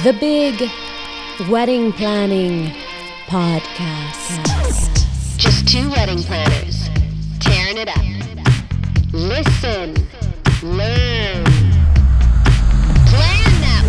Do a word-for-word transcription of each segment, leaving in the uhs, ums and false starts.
The Big Wedding Planning Podcast. Just two wedding planners tearing it up. Listen, learn, plan that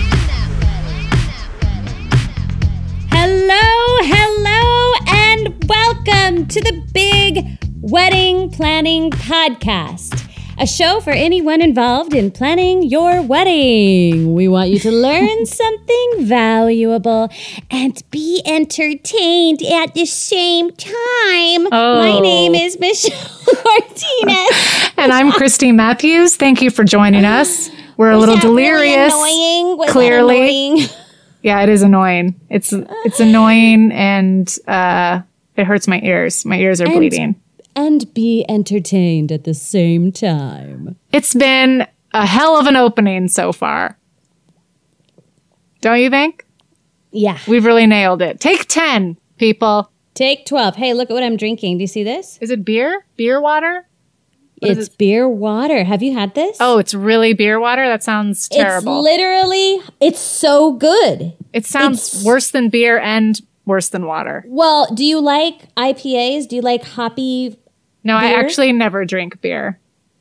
wedding. Hello, hello, and welcome to the Big Wedding Planning Podcast. A show for anyone involved in planning your wedding. We want you to learn something valuable and be entertained at the same time. Oh. My name is Michelle Martinez. And I'm Christy Matthews. Thank you for joining us. We're a Was little that delirious. Really annoying? Was clearly. that annoying? Yeah, it is annoying. It's it's annoying and uh, it hurts my ears. My ears are And- bleeding. And be entertained at the same time. It's been a hell of an opening so far. Don't you think? Yeah. We've really nailed it. Take ten, people. Take twelve. Hey, look at what I'm drinking. Do you see this? Is it beer? Beer water? What is It's it? beer water. Have you had this? Oh, it's really beer water? That sounds terrible. It's literally, it's so good. it sounds it's- worse than beer and worse than water. Well, do you like I P As? Do you like hoppy? No, I Beer? actually never drink beer.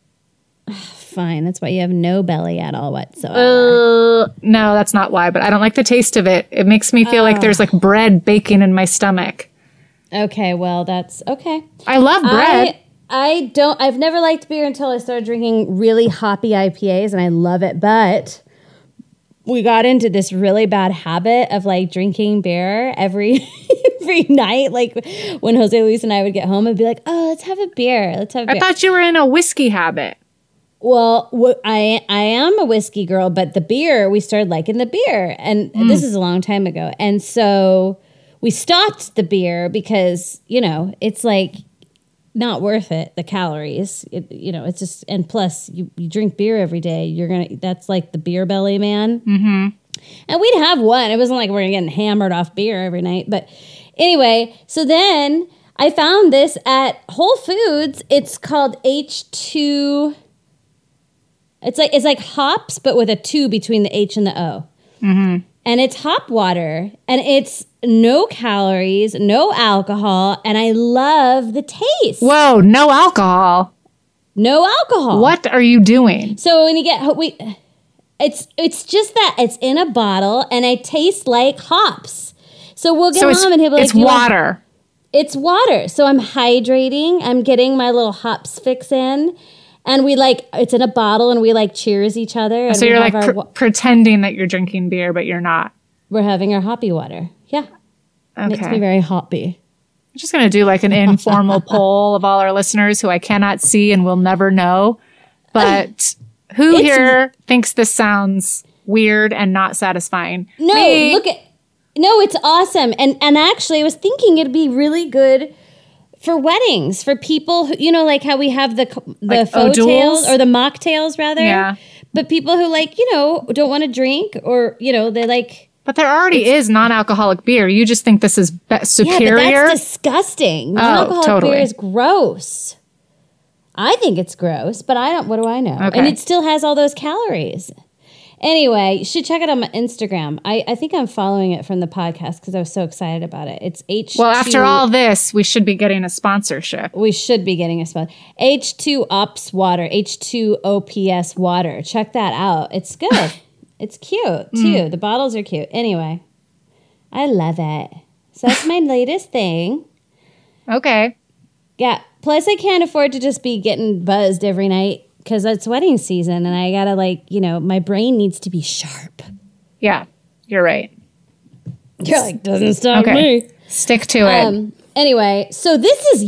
Fine. That's why you have no belly at all whatsoever. Uh, no, that's not why, but I don't like the taste of it. It makes me feel like there's like bread baking in my stomach. Okay, well, that's okay. I love bread. I, I don't, I've never liked beer until I started drinking really hoppy I P As, and I love it, but we got into this really bad habit of like drinking beer every every night. Like when Jose Luis and I would get home and be like, oh, let's have a beer. Let's have a I beer. thought you were in a whiskey habit. Well, wh- I I am a whiskey girl, but the beer, we started liking the beer. And this is a long time ago. And so we stopped the beer because, you know, it's like not worth it, the calories. It, you know, it's just, and plus you, you drink beer every day. You're going to, that's like the beer belly, man. Mm-hmm. And we'd have one. It wasn't like we're getting hammered off beer every night. But anyway, so then I found this at Whole Foods. It's called H two. It's like it's like hops, but with a two between the H and the O. Mm-hmm. And it's hop water, and it's no calories, no alcohol, and I love the taste. Whoa, no alcohol. No alcohol. What are you doing? So when you get we, it's it's just that it's in a bottle, and it tastes like hops. So we'll get So it's, home, and he'll be like, it's "You want-" water. It's water. So I'm hydrating. I'm getting my little hops fix in. And we like, it's in a bottle and we like cheers each other. And So we you're have like our pr- wa- pretending that you're drinking beer, but you're not. we're having our hoppy water. Yeah. Makes me Okay. very hoppy. I'm just going to do like an informal poll of all our listeners who I cannot see and will never know. But who It's- here thinks this sounds weird and not satisfying? No, Me. look at, no, it's awesome. And, and actually I was thinking it'd be really good for weddings, for people who, you know, like how we have the the Like faux O'Doul's? tails or the mocktails rather. Yeah. But people who like, you know, don't want to drink or, you know, they like, But there already is non-alcoholic beer. You just think this is be- yeah, superior? but that's disgusting. Non-alcoholic totally. beer is gross. I think it's gross, but I don't, what do I know? Okay. And it still has all those calories. Anyway, you should check it on my Instagram. I, I think I'm following it from the podcast because I was so excited about it. It's H two. well, after all this, we should be getting a sponsorship. We should be getting a spot. H two Ops Water, H two O P S Water. Check that out. It's good. It's cute, too. The bottles are cute. Anyway, I love it. So that's my latest thing. Okay. Yeah. Plus, I can't afford to just be getting buzzed every night because it's wedding season and I gotta, like, you know, my brain needs to be sharp. Yeah, you're right. You're like, doesn't stop Okay. me. Stick to it. Um, anyway, so this is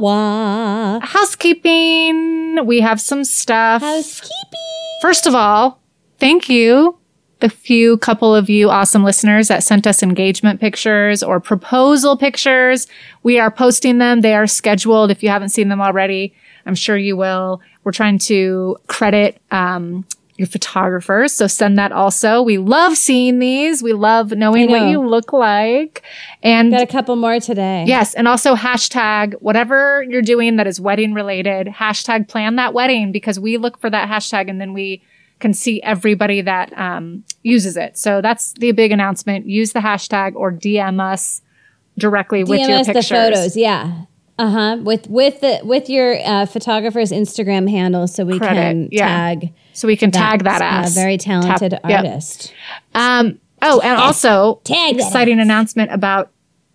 Yawa. Housekeeping. We have some stuff. Housekeeping. First of all, thank you, the few couple of you awesome listeners that sent us engagement pictures or proposal pictures. We are posting them. They are scheduled. If you haven't seen them already, I'm sure you will. We're trying to credit um, your photographers, so send that also. We love seeing these. We love knowing I what know. you look like. And Got a couple more today. yes, and also hashtag whatever you're doing that is wedding related, hashtag plan that wedding, because we look for that hashtag and then we can see everybody that um, uses it. So that's the big announcement. Use the hashtag or D M us directly with D M your us pictures. the photos, yeah. Uh-huh. With with the with your uh, photographer's Instagram handle so we Credit, can yeah. tag So we can tag that uh, ass. very talented Tap- yep. artist. Um, oh, and also, Tag that exciting announcement about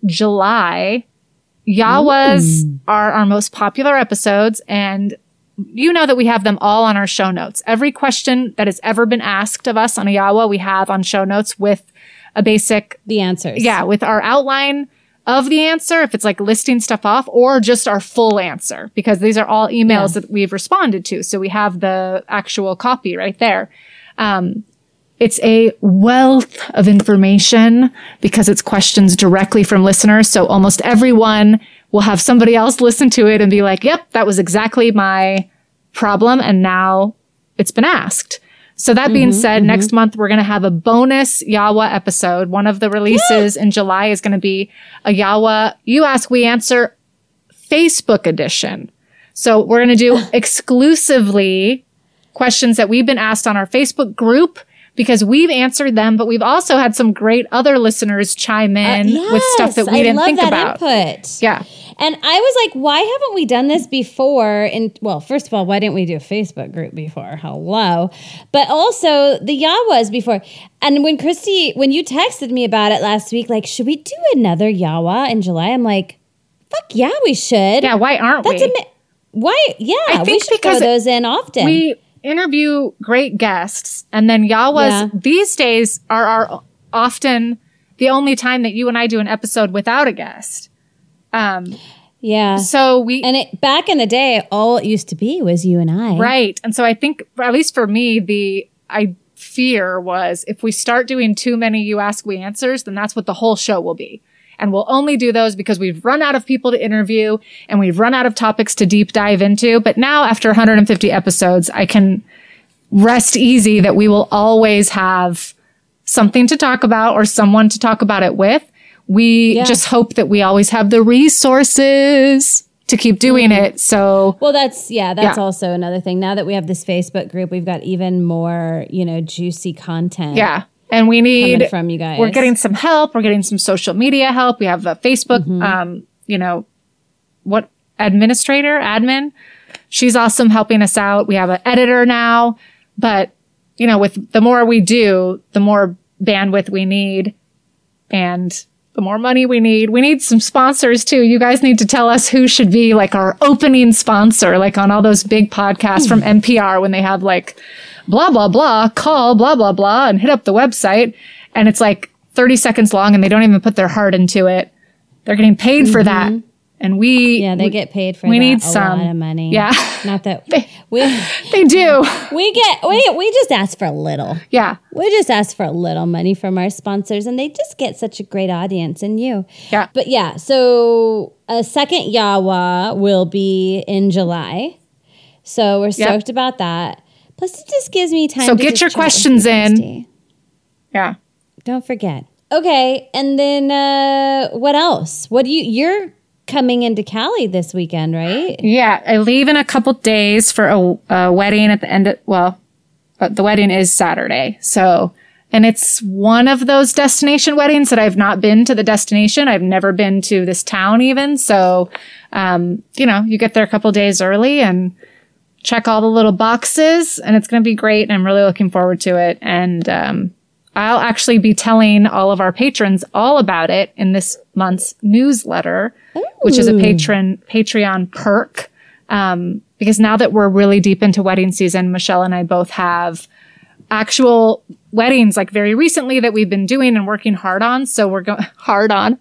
July. Yawas are our most popular episodes, and you know that we have them all on our show notes. Every question that has ever been asked of us on a Yawa, we have on show notes with a basic, The answers. yeah, with our outline of the answer, if it's like listing stuff off, or just our full answer, because these are all emails Yeah. that we've responded to. So we have the actual copy right there. Um, It's a wealth of information because it's questions directly from listeners. So almost everyone will have somebody else listen to it and be like, yep, that was exactly my problem. And now it's been asked. So that being said, next month, we're going to have a bonus Yawa episode. One of the releases in July is going to be a Yawa You Ask, We Answer Facebook edition. So we're going to do exclusively questions that we've been asked on our Facebook group, because we've answered them, but we've also had some great other listeners chime in Uh, with stuff that yes, we I didn't love think that about. Input. Yeah. And I was like, why haven't we done this before? And well, first of all, why didn't we do a Facebook group before? Hello. But also the Yawas before. And when Christy, when you texted me about it last week, like, should we do another Yawa in July? I'm like, fuck yeah, we should. Yeah, why aren't That's we? ama- why? Yeah, I we think should throw because those in often. We interview great guests, and then Yawas Yeah. these days are, are often the only time that you and I do an episode without a guest. Um, yeah. so we And it back in the day, all it used to be was you and I. Right. And so I think, at least for me, the I fear was if we start doing too many You Ask, We Answers, then that's what the whole show will be. And we'll only do those because we've run out of people to interview and we've run out of topics to deep dive into. But now, after one hundred fifty episodes, I can rest easy that we will always have something to talk about or someone to talk about it with. We Yeah. just hope that we always have the resources to keep doing it. So Well, that's, yeah, that's Yeah. also another thing. Now that we have this Facebook group, we've got even more, you know, juicy content. yeah. And we need Coming from you guys. We're getting some help. We're getting some social media help. We have a Facebook, um, you know, what administrator, admin. She's awesome helping us out. We have an editor now, but you know, with the more we do, the more bandwidth we need and the more money we need. We need some sponsors too. You guys need to tell us who should be like our opening sponsor, like on all those big podcasts from N P R when they have like blah, blah, blah, call blah, blah, blah, and hit up the website. And it's like thirty seconds long and they don't even put their heart into it. They're getting paid for that. And we, Yeah, they we, get paid for we that need a some. lot of money. Yeah. Not that we they do. we get we we just ask for a little. Yeah. We just ask for a little money from our sponsors, and they just get such a great audience in you. Yeah. But yeah, so a second Yawa will be in July. So we're stoked about that. Plus, it just gives me time So to get just your chat with questions you, in. Christy. Yeah. Don't forget. Okay, and then uh, what else? What do you? You're coming into Cali this weekend, right? Yeah, I leave in a couple days for a, a wedding at the end of, well, uh, the wedding is Saturday. So, and it's one of those destination weddings that I've not been to the destination. I've never been to this town even. So, um, you know, you get there a couple days early and check all the little boxes and it's going to be great. And I'm really looking forward to it. And, um, I'll actually be telling all of our patrons all about it in this month's newsletter, which is a patron Patreon perk. Um, because now that we're really deep into wedding season, Michelle and I both have actual weddings like very recently that we've been doing and working hard on. So we're going hard on.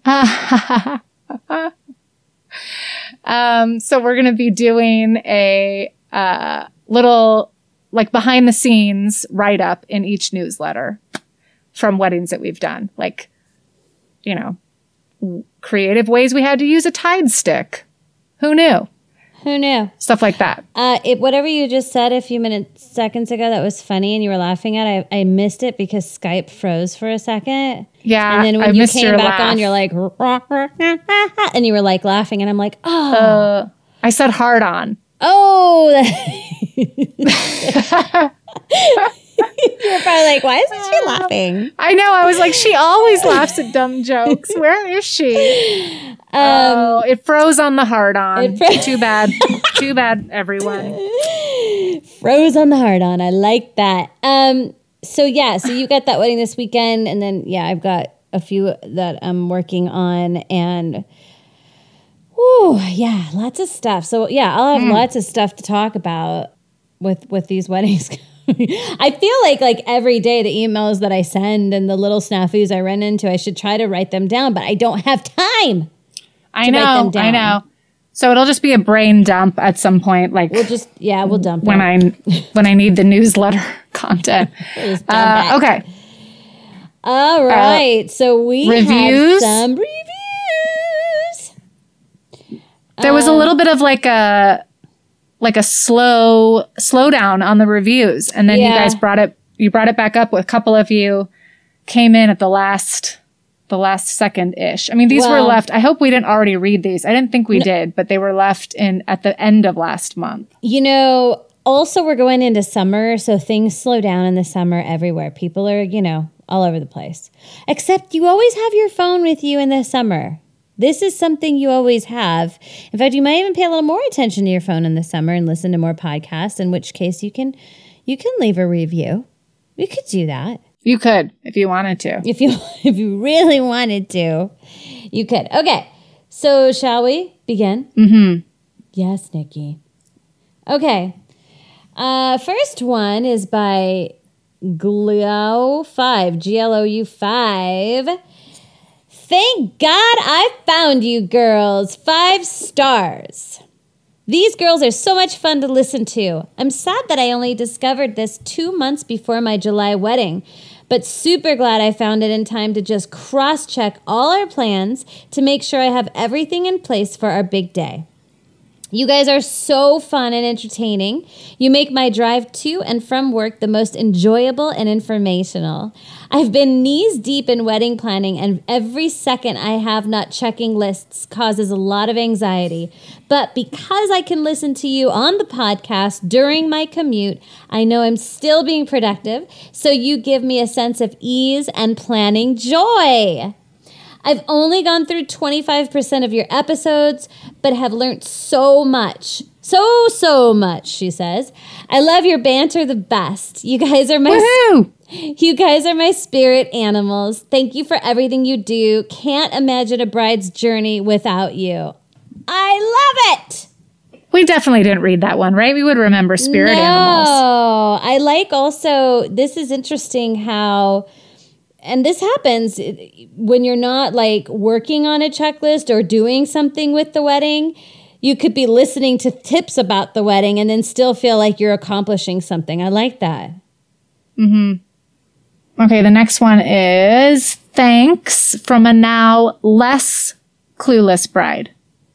um, so we're going to be doing a uh, little like behind the scenes write up in each newsletter from weddings that we've done. Like, you know, w- creative ways we had to use a Tide stick. Who knew? Who knew? Stuff like that. Uh, it, whatever you just said a few minutes, seconds ago, that was funny and you were laughing at, I, I missed it because Skype froze for a second. Yeah. And then when I you missed came your back laugh. on, you're like, and you were like laughing, and I'm like, oh, Uh, I said hard on. oh. You're probably like, why isn't she laughing? I know. I was like, she always laughs at dumb jokes. Where is she? Um, oh, it froze on the hard on. Fro- Too bad. Too bad, everyone. Froze on the hard on. I like that. Um, so yeah, so you got that wedding this weekend, and then yeah, I've got a few that I'm working on, and whew, yeah, lots of stuff. So yeah, I'll have mm. lots of stuff to talk about with with these weddings. I feel like like every day the emails that I send and the little snafus I run into, I should try to write them down, but I don't have time. I know, write them down. I know. So it'll just be a brain dump at some point. Like we'll just yeah, we'll dump when it. I when I need the newsletter content. uh, okay. All right. Uh, so we reviews. have some reviews. There was a little bit of like a. like a slow slowdown on the reviews. And then yeah. you guys brought it, you brought it back up with a couple of you came in at the last, the last second ish. I mean, these well, were left. I hope we didn't already read these. I didn't think we no, did, but they were left in at the end of last month. You know, also we're going into summer. So things slow down in the summer everywhere. People are, you know, all over the place, except you always have your phone with you in the summer. This is something you always have. In fact, you might even pay a little more attention to your phone in the summer and listen to more podcasts, in which case you can you can leave a review. You could do that. You could, if you wanted to. If you if you really wanted to, you could. Okay, so shall we begin? Mm-hmm. Yes, Nikki. Okay. Uh, first one is by Glou five, G L O U five. Thank God I found you girls. Five stars. These girls are so much fun to listen to. I'm sad that I only discovered this two months before my July wedding, but super glad I found it in time to just cross-check all our plans to make sure I have everything in place for our big day. You guys are so fun and entertaining. You make my drive to and from work the most enjoyable and informational. I've been knees deep in wedding planning, and every second I have not checking lists causes a lot of anxiety. But because I can listen to you on the podcast during my commute, I know I'm still being productive, so you give me a sense of ease and planning joy. I've only gone through twenty-five percent of your episodes, but have learned so much. So, so much, she says. I love your banter the best. You guys are my Woohoo! You guys are my spirit animals. Thank you for everything you do. Can't imagine a bride's journey without you. I love it. We definitely didn't read that one, right? We would remember spirit no, animals. No, I like also, this is interesting how... And this happens when you're not like working on a checklist or doing something with the wedding. You could be listening to tips about the wedding and then still feel like you're accomplishing something. I like that. Mm-hmm. Okay, the next one is thanks from a now less clueless bride.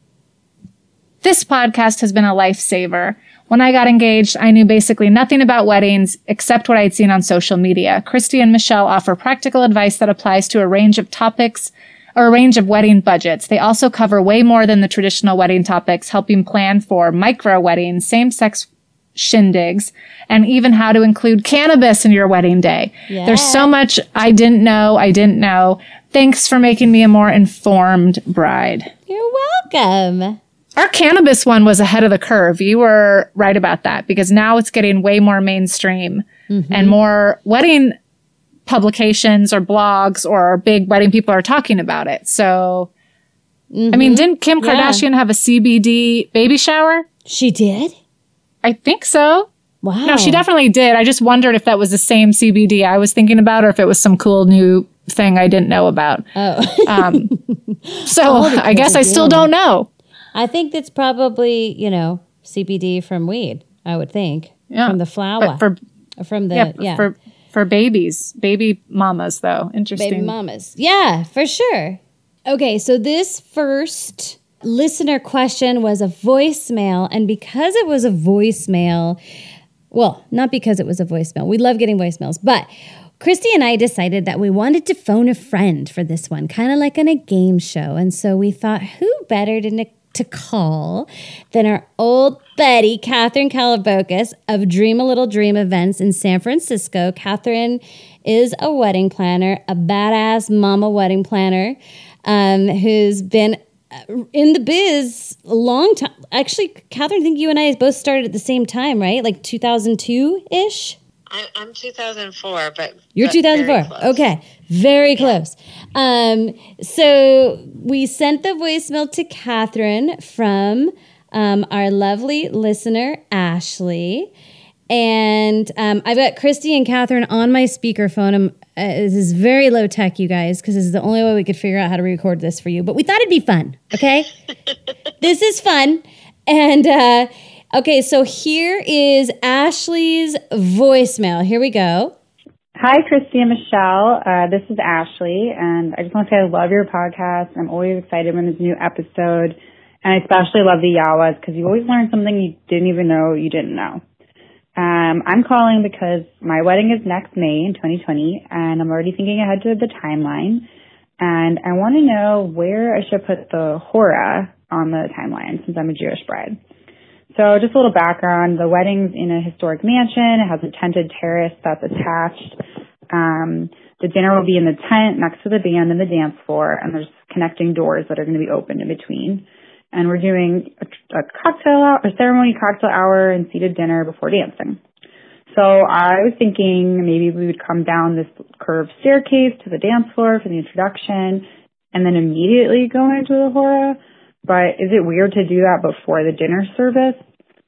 This podcast has been a lifesaver. When I got engaged, I knew basically nothing about weddings except what I'd seen on social media. Christy and Michelle offer practical advice that applies to a range of topics or a range of wedding budgets. They also cover way more than the traditional wedding topics, helping plan for micro weddings, same-sex shindigs, and even how to include cannabis in your wedding day. Yeah. There's so much I didn't know, I didn't know. Thanks for making me a more informed bride. You're welcome. Our cannabis one was ahead of the curve. You were right about that because now it's getting way more mainstream mm-hmm. and more wedding publications or blogs or big wedding people are talking about it. So, mm-hmm. I mean, didn't Kim Kardashian yeah. have a C B D baby shower? She did? I think so. Wow. No, she definitely did. I just wondered if that was the same C B D I was thinking about or if it was some cool new thing I didn't know about. Oh. um, so I guess I still don't know. I think that's probably, you know, C B D from weed, I would think. Yeah. From the flower. But for, from the, yeah, yeah. For, for babies. Baby mamas, though. Interesting. Baby mamas. Yeah, for sure. Okay, so this first listener question was a voicemail. And because it was a voicemail, well, not because it was a voicemail. We love getting voicemails. But Christy and I decided that we wanted to phone a friend for this one, kind of like on a game show. And so we thought, who better to to call than our old buddy, Catherine Kalabokis of Dream a Little Dream Events in San Francisco. Catherine is a wedding planner, a badass mama wedding planner, um, who's been in the biz a long time. Actually, Catherine, I think you and I both started at the same time, right? Like two thousand two-ish? I, I'm two thousand four, but you're but two thousand four. Okay, very close. Um, so we sent the voicemail to Catherine from um, our lovely listener Ashley, and um, I've got Christy and Catherine on my speakerphone. I'm, uh, this is very low tech, you guys, because this is the only way we could figure out how to record this for you. But we thought it'd be fun. Okay, this is fun, and. Uh, Okay, so here is Ashley's voicemail. Here we go. Hi, Christy and Michelle. Uh, this is Ashley, and I just want to say I love your podcast. I'm always excited when there's a new episode, and I especially love the Yawas because you always learn something you didn't even know you didn't know. Um, I'm calling because my wedding is next May in twenty twenty, and I'm already thinking ahead to the timeline, and I want to know where I should put the hora on the timeline since I'm a Jewish bride. So just a little background, the wedding's in a historic mansion. It has a tented terrace that's attached. Um, the dinner will be in the tent next to the band and the dance floor, and there's connecting doors that are going to be opened in between. And we're doing a, a cocktail hour, a ceremony cocktail hour and seated dinner before dancing. So I was thinking maybe we would come down this curved staircase to the dance floor for the introduction and then immediately go into the hora. But is it weird to do that before the dinner service?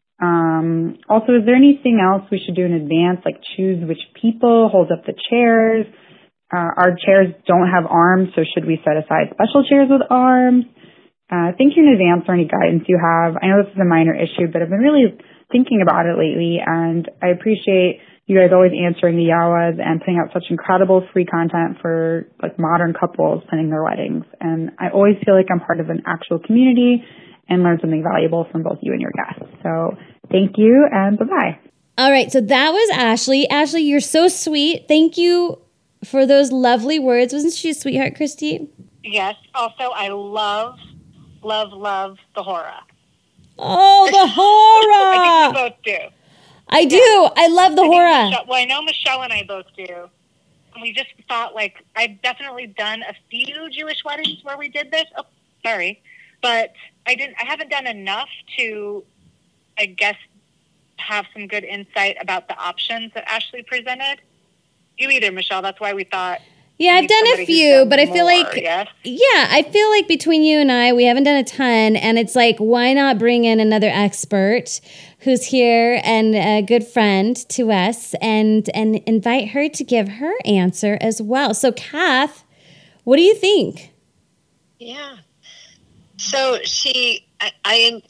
Um, also, is there anything else we should do in advance, like choose which people hold up the chairs? Uh, our chairs don't have arms, so should we set aside special chairs with arms? Uh, thank you in advance for any guidance you have. I know this is a minor issue, but I've been really thinking about it lately, and I appreciate you guys always answering the Yawas and putting out such incredible free content for like modern couples planning their weddings. And I always feel like I'm part of an actual community and learn something valuable from both you and your guests. So thank you and bye-bye. All right. So that was Ashley. Ashley, you're so sweet. Thank you for those lovely words. Wasn't she a sweetheart, Christy? Yes. Also, I love, love, love the hora. Oh, the hora. I think we both do. I do. Yeah. I love the I hora. Michelle, well, I know Michelle and I both do. And we just thought, like, I've definitely done a few Jewish weddings where we did this. Oh, sorry. But I didn't. I haven't done enough to, I guess, have some good insight about the options that Ashley presented. You either, Michelle. That's why we thought. Yeah, I've done a few, but I feel more, like, yes? yeah, I feel like between you and I, we haven't done a ton, and it's like, why not bring in another expert who's here and a good friend to us, and and invite her to give her answer as well. So, Kath, what do you think? Yeah. So she, I, I,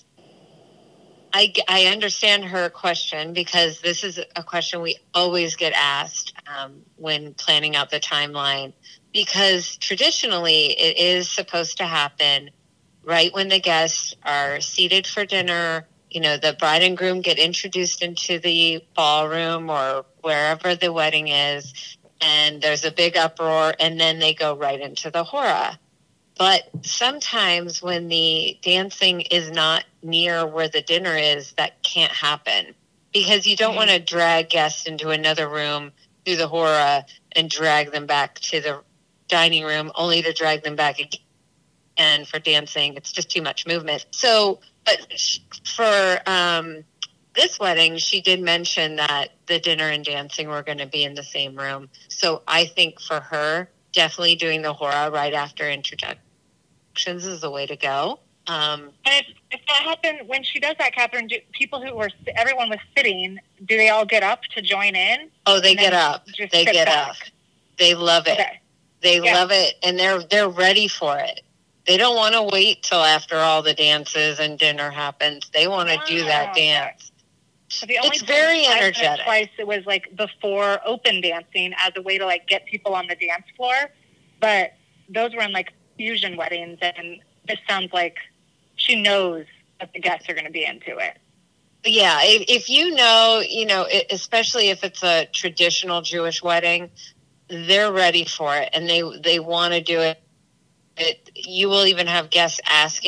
I, I understand her question because this is a question we always get asked um, when planning out the timeline, because traditionally it is supposed to happen right when the guests are seated for dinner. You know, the bride and groom get introduced into the ballroom or wherever the wedding is, and there's a big uproar, and then they go right into the hora. But sometimes when the dancing is not near where the dinner is, that can't happen because you don't want to drag guests into another room through the hora and drag them back to the dining room only to drag them back again. And for dancing, it's just too much movement. So, but for um, this wedding, she did mention that the dinner and dancing were going to be in the same room. So I think for her, definitely doing the hora right after introduction is the way to go. Um, and if, if that happened, when she does that, Catherine, do people who were, everyone was sitting, do they all get up to join in? Oh, they get up. They get back? up. They love it. Okay. They yeah. love it, and they're they're ready for it. They don't want to wait till after all the dances and dinner happens. They want to oh, do that dance. So the only it's very energetic. Twice it was like before open dancing as a way to like get people on the dance floor, but those were in like fusion weddings, and this sounds like she knows that the guests are going to be into it. Yeah, if, if you know, you know, it, especially if it's a traditional Jewish wedding, they're ready for it, and they they want to do it. It, you will even have guests asking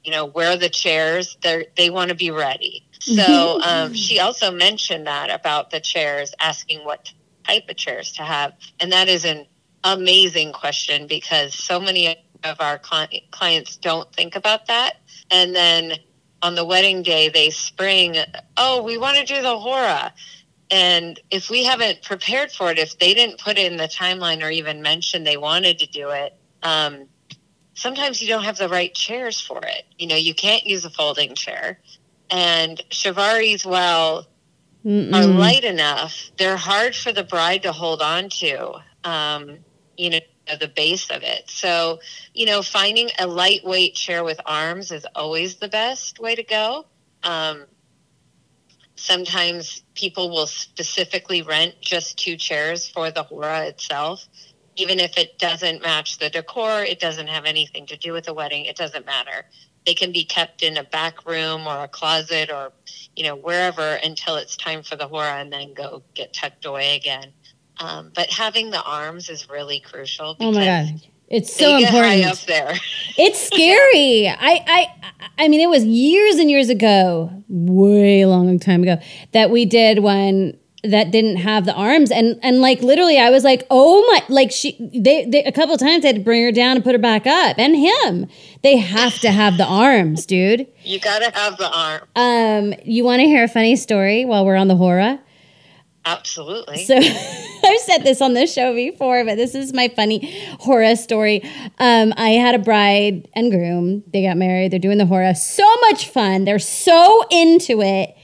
you know, where are the chairs? They they want to be ready. So um, she also mentioned that about the chairs, asking what type of chairs to have. And that is an amazing question because so many of our cli- clients don't think about that. And then on the wedding day, they spring, oh, we want to do the hora. And if we haven't prepared for it, if they didn't put it in the timeline or even mention they wanted to do it, um, sometimes you don't have the right chairs for it. You know, you can't use a folding chair. And Shivaris, while Mm-mm. are light enough, they're hard for the bride to hold on to, um, you know, the base of it. So, you know, finding a lightweight chair with arms is always the best way to go. Um, sometimes people will specifically rent just two chairs for the hora itself. Even if it doesn't match the decor, it doesn't have anything to do with the wedding, it doesn't matter. They can be kept in a back room or a closet or, you know, wherever until it's time for the hora and then go get tucked away again. Um, but having the arms is really crucial. Oh my God. It's so they get important. High up there. It's scary. I, I, I mean, it was years and years ago, way long time ago, that we did one that didn't have the arms. And, and like, literally, I was like, oh my, like she, they, they a couple of times they had to bring her down and put her back up, and him. They have to have the arms, dude. You got to have the arm. Um, you want to hear a funny story while we're on the hora? Absolutely. So I've said this on this show before, but this is my funny hora story. Um, I had a bride and groom. They got married. They're doing the hora. So much fun. They're so into it.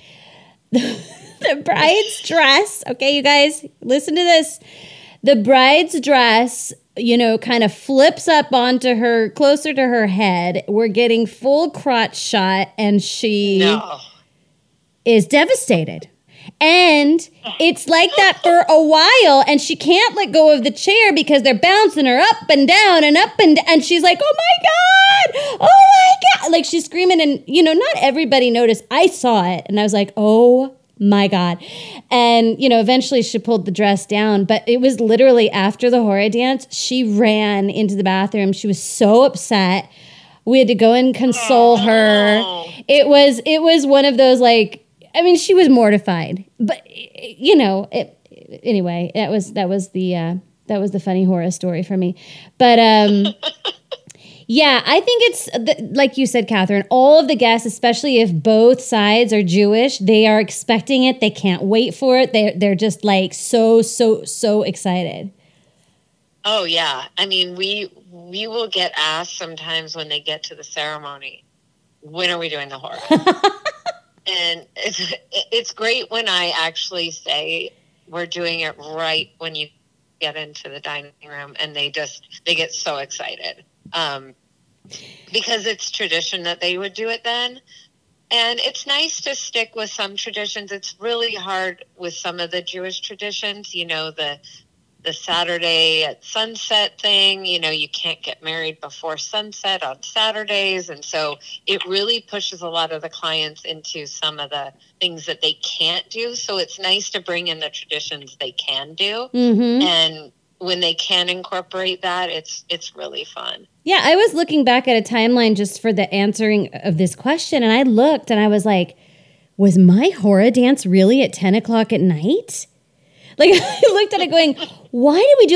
The bride's dress. Okay, you guys, listen to this. The bride's dress, you know, kind of flips up onto her, closer to her head. We're getting full crotch shot, and she no. is devastated. And it's like that for a while, and she can't let go of the chair because they're bouncing her up and down and up and down. And she's like, oh my God, oh my God. Like she's screaming, and, you know, not everybody noticed. I saw it, and I was like, oh my God. And, you know, eventually she pulled the dress down, but it was literally after the hora dance, she ran into the bathroom. She was so upset. We had to go and console her. It was, it was one of those, like, I mean, she was mortified, but you know, it, anyway, that was, that was the, uh, that was the funny hora story for me. But, um, yeah, I think it's like you said, Catherine, all of the guests, especially if both sides are Jewish, they are expecting it. They can't wait for it. They're, they're just like so, so, so excited. Oh yeah. I mean, we, we will get asked sometimes when they get to the ceremony, when are we doing the hora? And it's, it's great when I actually say we're doing it right when you get into the dining room, and they just, they get so excited. Um, because it's tradition that they would do it then. And it's nice to stick with some traditions. It's really hard with some of the Jewish traditions, you know, the the Saturday at sunset thing, you know, you can't get married before sunset on Saturdays. And so it really pushes a lot of the clients into some of the things that they can't do. So it's nice to bring in the traditions they can do. Mm-hmm. And when they can incorporate that, it's it's really fun. Yeah, I was looking back at a timeline just for the answering of this question, and I looked and I was like, was my hora dance really at ten o'clock at night? Like, I looked at it going, why did we do,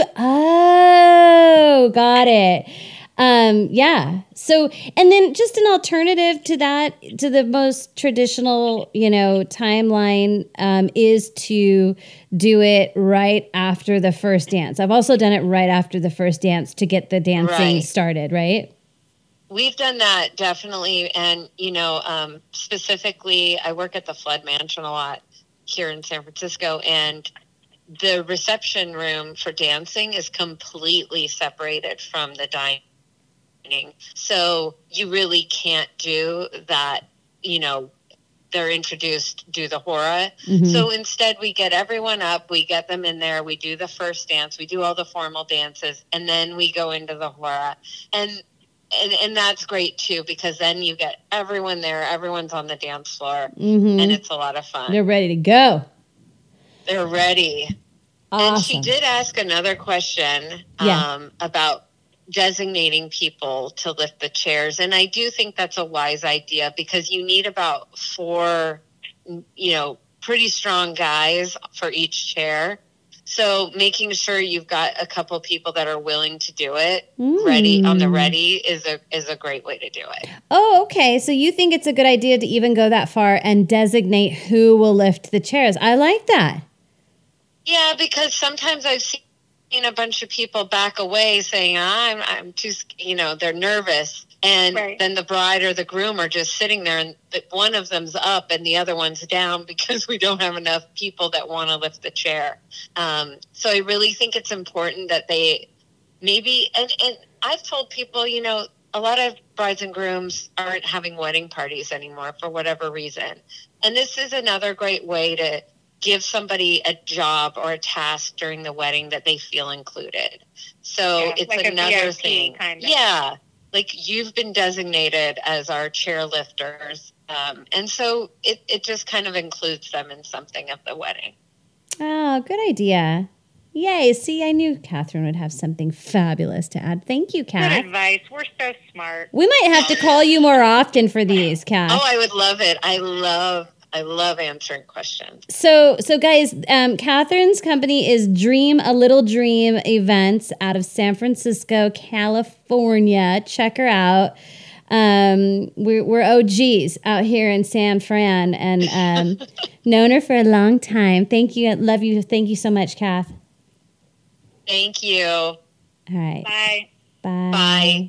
oh, got it. Um, yeah. So, and then just an alternative to that, to the most traditional, you know, timeline, um, is to do it right after the first dance. I've also done it right after the first dance to get the dancing right. started, right? We've done that, definitely. And, you know, um, specifically, I work at the Flood Mansion a lot here in San Francisco, and the reception room for dancing is completely separated from the dining. So you really can't do that, you know, they're introduced, do the hora. Mm-hmm. So instead we get everyone up, we get them in there, we do the first dance, we do all the formal dances, and then we go into the hora. And And, and that's great, too, because then you get everyone there. Everyone's on the dance floor, mm-hmm. and it's a lot of fun. They're ready to go. They're ready. Awesome. And she did ask another question yeah. um, about designating people to lift the chairs. And I do think that's a wise idea because you need about four, you know, pretty strong guys for each chair. So making sure you've got a couple people that are willing to do it Mm. ready on the ready is a is a great way to do it. Oh, okay. So you think it's a good idea to even go that far and designate who will lift the chairs. I like that. Yeah, because sometimes I've seen a bunch of people back away saying, I'm I'm too, sc-" you know, they're nervous. And Right. then the bride or the groom are just sitting there and the, one of them's up and the other one's down because we don't have enough people that want to lift the chair. Um, so I really think it's important that they maybe, and, and I've told people, you know, a lot of brides and grooms aren't having wedding parties anymore for whatever reason. And this is another great way to give somebody a job or a task during the wedding that they feel included. So Yeah, it's like a another V I P thing. kind of. Yeah. Like you've been designated as our chairlifters. Um, and so it, it just kind of includes them in something of the wedding. Oh, good idea. Yay. See, I knew Catherine would have something fabulous to add. Thank you, Good Kat. advice. We're so smart. We might have to call you more often for these, Kat. Oh, I would love it. I love, I love answering questions. So, so guys, um, Catherine's company is Dream a Little Dream Events out of San Francisco, California. Check her out. Um, we're, we're O Gs out here in San Fran and um, known her for a long time. Thank you. Love you. Thank you so much, Kath. Thank you. All right. Bye. Bye. Bye.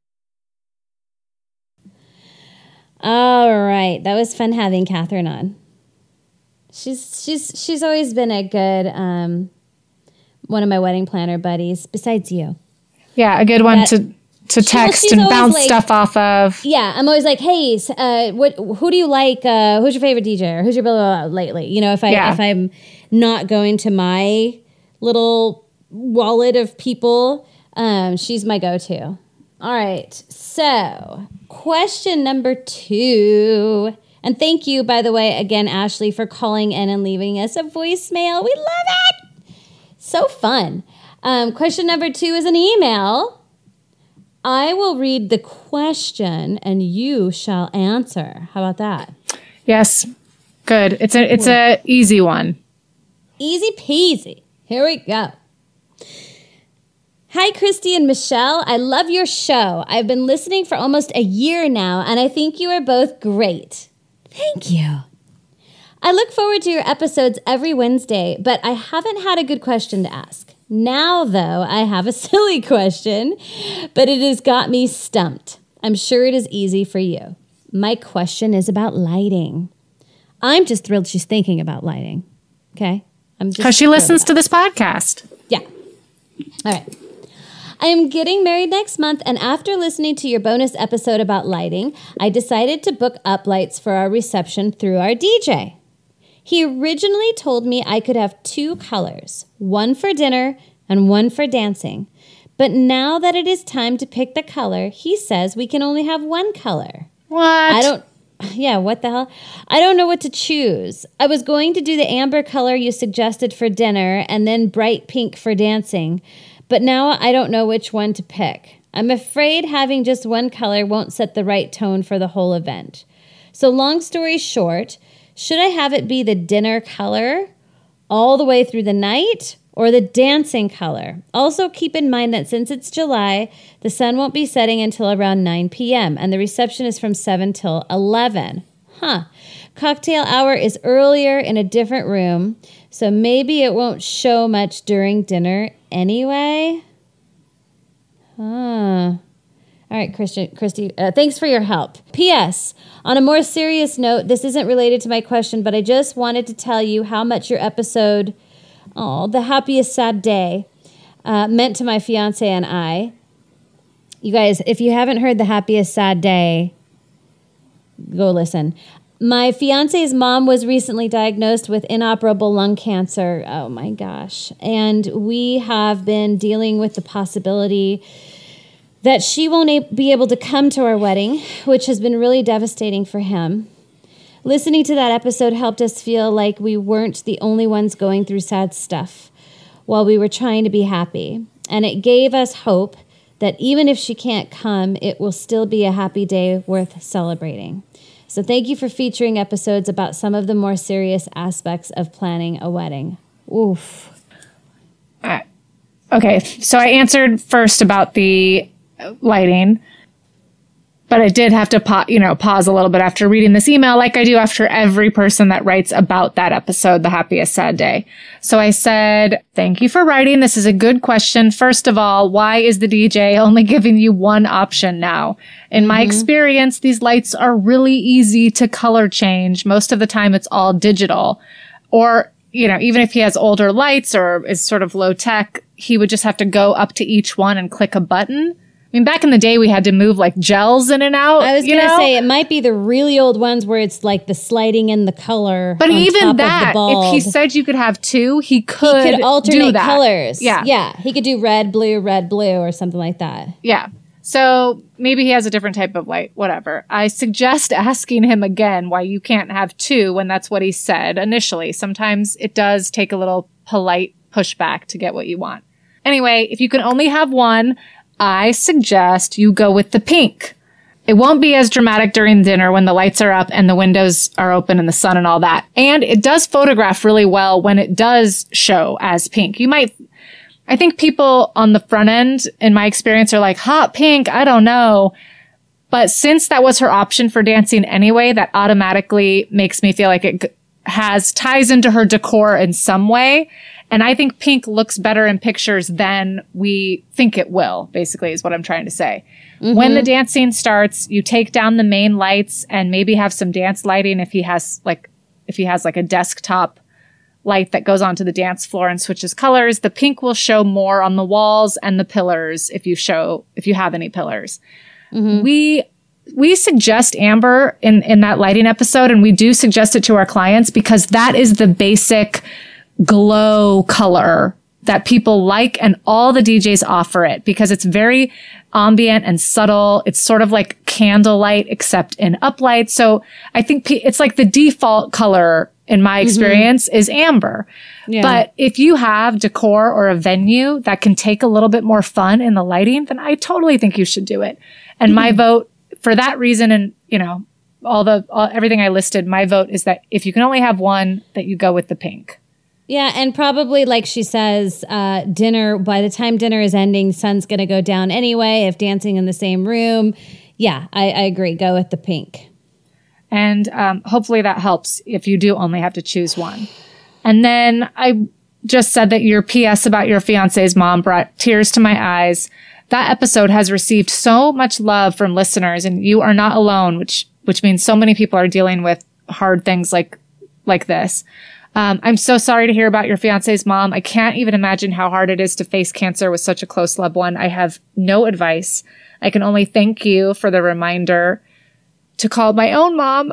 All right. That was fun having Catherine on. She's she's she's always been a good um, one of my wedding planner buddies, besides you. Yeah, a good one That- to to She- well, text she's and always bounce like- stuff off of. Yeah, I'm always like, hey, s- uh, what? Who do you like? Uh, who's your favorite D J? Or who's your blah, blah, blah lately? You know, if I Yeah. if I'm not going to my little wallet of people, um, she's my go-to. All right, so question number two, and thank you, by the way, again, Ashley, for calling in and leaving us a voicemail. We love it. So fun. Um, question number two is an email. I will read the question and you shall answer. How about that? Yes, good. It's a it's a easy one. Easy peasy. Here we go. Hi, Christy and Michelle. I love your show. I've been listening for almost a year now, and I think you are both great. Thank you. I look forward to your episodes every Wednesday, but I haven't had a good question to ask. Now, though, I have a silly question, but it has got me stumped. I'm sure it is easy for you. My question is about lighting. I'm just thrilled she's thinking about lighting. Okay? I'm just Because she thrilled listens about to this podcast. Yeah. All right. I am getting married next month, and after listening to your bonus episode about lighting, I decided to book up lights for our reception through our D J. He originally told me I could have two colors, one for dinner and one for dancing. But now that it is time to pick the color, he says we can only have one color. What? I don't, yeah, what the hell? I don't know what to choose. I was going to do the amber color you suggested for dinner and then bright pink for dancing, but now I don't know which one to pick. I'm afraid having just one color won't set the right tone for the whole event. So long story short, should I have it be the dinner color all the way through the night or the dancing color? Also keep in mind that since it's July, the sun won't be setting until around nine p.m. and the reception is from seven till eleven. Huh. Cocktail hour is earlier in a different room, so maybe it won't show much during dinner anyway. Huh. All right, Christian, Christy, uh, thanks for your help. P S. On a more serious note, this isn't related to my question, but I just wanted to tell you how much your episode, oh, The Happiest Sad Day, uh, meant to my fiance and I. You guys, if you haven't heard The Happiest Sad Day, go listen. My fiance's mom was recently diagnosed with inoperable lung cancer. Oh my gosh. And we have been dealing with the possibility that she won't a- be able to come to our wedding, which has been really devastating for him. Listening to that episode helped us feel like we weren't the only ones going through sad stuff while we were trying to be happy. And it gave us hope that even if she can't come, it will still be a happy day worth celebrating. So thank you for featuring episodes about some of the more serious aspects of planning a wedding. Oof. Uh, okay, so I answered first about the lighting, but I did have to pa- you know, pause a little bit after reading this email, like I do after every person that writes about that episode, The Happiest Sad Day. So I said, thank you for writing. This is a good question. First of all, why is the D J only giving you one option now? In my mm-hmm. experience, these lights are really easy to color change. Most of the time, it's all digital. Or, you know, even if he has older lights or is sort of low tech, he would just have to go up to each one and click a button. I mean, back in the day, we had to move like gels in and out. I was going to say, it might be the really old ones where it's like the sliding in the color. But on even top that, of the bulb. if he said you could have two, he could He could alternate do that. colors. Yeah. Yeah. He could do red, blue, red, blue, or something like that. Yeah. So maybe he has a different type of light, whatever. I suggest asking him again why you can't have two when that's what he said initially. Sometimes it does take a little polite pushback to get what you want. Anyway, if you can only have one, I suggest you go with the pink. It won't be as dramatic during dinner when the lights are up and the windows are open and the sun and all that. And it does photograph really well when it does show as pink. You might, I think people on the front end, in my experience, are like, hot pink, I don't know. But since that was her option for dancing anyway, that automatically makes me feel like it has, ties into her decor in some way. And I think pink looks better in pictures than we think it will, basically, is what I'm trying to say. Mm-hmm. When the dancing starts, you take down the main lights and maybe have some dance lighting if he has like if he has like a desktop light that goes onto the dance floor and switches colors. The pink will show more on the walls and the pillars if you show if you have any pillars. Mm-hmm. We we suggest amber in, in that lighting episode, and we do suggest it to our clients because that is the basic glow color that people like, and all the D Js offer it because it's very ambient and subtle. It's sort of like candlelight except in uplight. So I think p- it's like the default color in my experience mm-hmm. is amber. Yeah. But if you have decor or a venue that can take a little bit more fun in the lighting, then I totally think you should do it. And mm-hmm. my vote for that reason, and you know, all the all, everything I listed, my vote is that if you can only have one, that you go with the pink. Yeah, and probably, like she says, uh, dinner, by the time dinner is ending, sun's going to go down anyway, if dancing in the same room. Yeah, I, I agree. Go with the pink. And um, hopefully that helps if you do only have to choose one. And then I just said that your P S about your fiance's mom brought tears to my eyes. That episode has received so much love from listeners, and you are not alone, which which means so many people are dealing with hard things like like this. Um, I'm so sorry to hear about your fiance's mom. I can't even imagine how hard it is to face cancer with such a close loved one. I have no advice. I can only thank you for the reminder to call my own mom.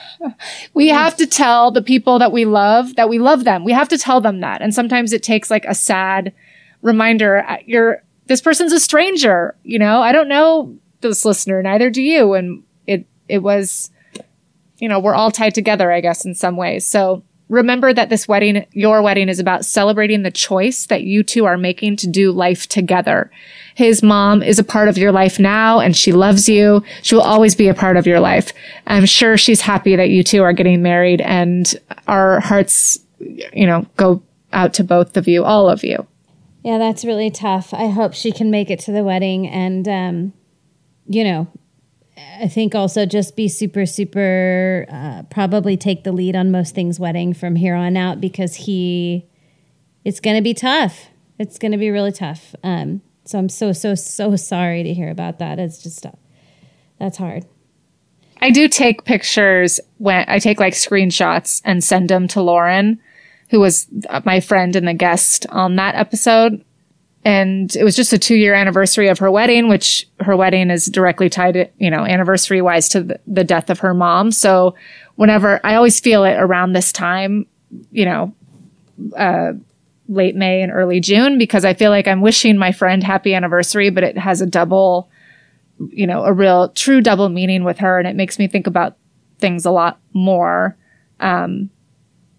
We have to tell the people that we love that we love them. We have to tell them that. And sometimes it takes like a sad reminder. You're, this person's a stranger. You know, I don't know this listener, neither do you. And it, it was, you know, we're all tied together, I guess, in some ways. So remember that this wedding, your wedding, is about celebrating the choice that you two are making to do life together. His mom is a part of your life now, and she loves you. She will always be a part of your life. I'm sure she's happy that you two are getting married, and our hearts, you know, go out to both of you, all of you. Yeah, that's really tough. I hope she can make it to the wedding, and, um, you know, I think also just be super, super, uh, probably take the lead on most things wedding from here on out, because he, it's going to be tough. It's going to be really tough. Um, so I'm so, so, so sorry to hear about that. It's just, uh, that's hard. I do take pictures when I take like screenshots and send them to Lauren, who was my friend and the guest on that episode. And it was just a two year anniversary of her wedding, which her wedding is directly tied to, you know, anniversary wise to the, the death of her mom. So whenever I always feel it around this time, you know, uh, late May and early June, because I feel like I'm wishing my friend happy anniversary, but it has a double, you know, a real true double meaning with her. And it makes me think about things a lot more. Um,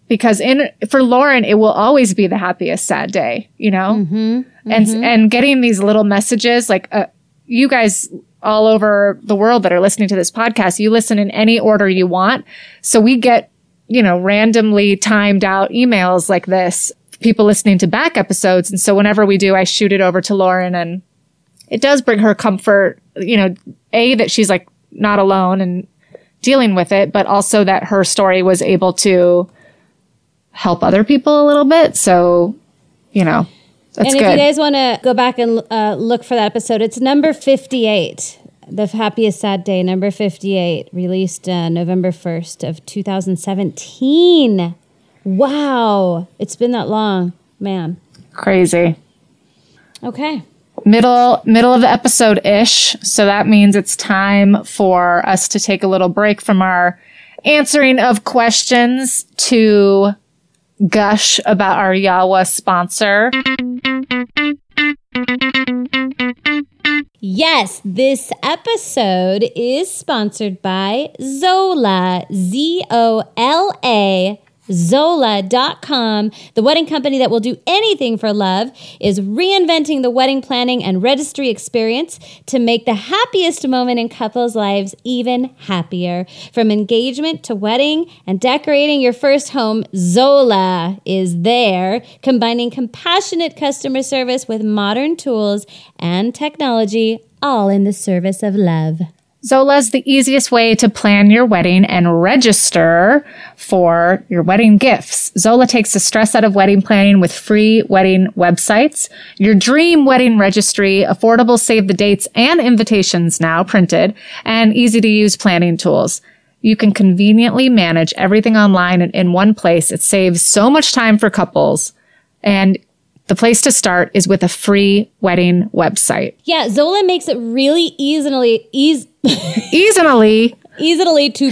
because in for Lauren, it will always be the happiest sad day, you know? Mm-hmm, mm-hmm. And and getting these little messages, like uh, you guys all over the world that are listening to this podcast, you listen in any order you want. So we get, you know, randomly timed out emails like this, people listening to back episodes. And so whenever we do, I shoot it over to Lauren, and it does bring her comfort, you know, A, that she's like not alone and dealing with it, but also that her story was able to help other people a little bit. So, you know, that's and good. if you guys want to go back and uh, look for that episode, it's number fifty-eight, The Happiest Sad Day, number fifty-eight, released uh, November first of two thousand seventeen. Wow. It's been that long, man. Crazy. Okay. Middle middle of the episode ish. So that means it's time for us to take a little break from our answering of questions to gush about our Yawa sponsor. Yes, this episode is sponsored by Zola, Z O L A, Zola dot com. The wedding company that will do anything for love is reinventing the wedding planning and registry experience to make the happiest moment in couples' lives even happier. From engagement to wedding and decorating your first home, Zola is there, combining compassionate customer service with modern tools and technology, all in the service of love. Zola is the easiest way to plan your wedding and register for your wedding gifts. Zola takes the stress out of wedding planning with free wedding websites, your dream wedding registry, affordable save the dates and invitations now printed, and easy to use planning tools. You can conveniently manage everything online and in one place. It saves so much time for couples. And the place to start is with a free wedding website. Yeah, Zola makes it really easily, easy, Easily. easily to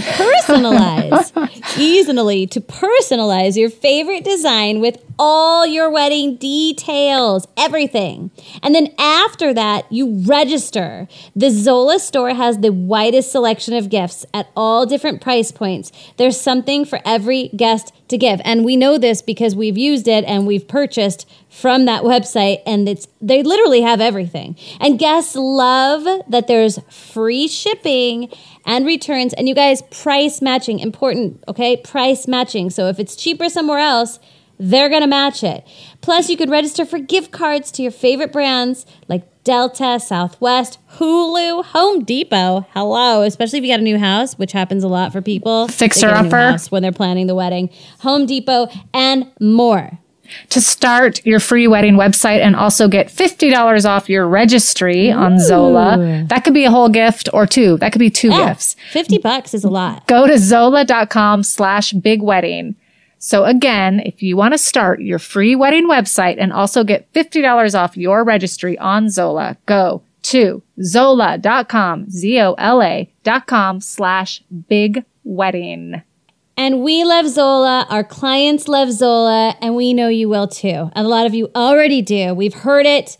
personalize, easily to personalize your favorite design with all your wedding details, everything. And then after that, you register. The Zola store has the widest selection of gifts at all different price points. There's something for every guest to give. And we know this because we've used it and we've purchased from that website, and it's they literally have everything. And guests love that there's free shipping and returns. And you guys, price matching, important, okay? Price matching. So if it's cheaper somewhere else, they're going to match it. Plus, you could register for gift cards to your favorite brands like Delta, Southwest, Hulu, Home Depot. Hello, especially if you got a new house, which happens a lot for people. Fixer They get a new upper. house when they're planning the wedding. Home Depot and more. To start your free wedding website and also get fifty dollars off your registry on Zola. That could be a whole gift or two. That could be two Yeah, gifts. fifty bucks is a lot. Go to Zola.com slash big wedding. So again, if you want to start your free wedding website and also get fifty dollars off your registry on Zola, go to Zola.com, Z O L A dot com slash big wedding. And we love Zola. Our clients love Zola, and we know you will too. A lot of you already do. We've heard it.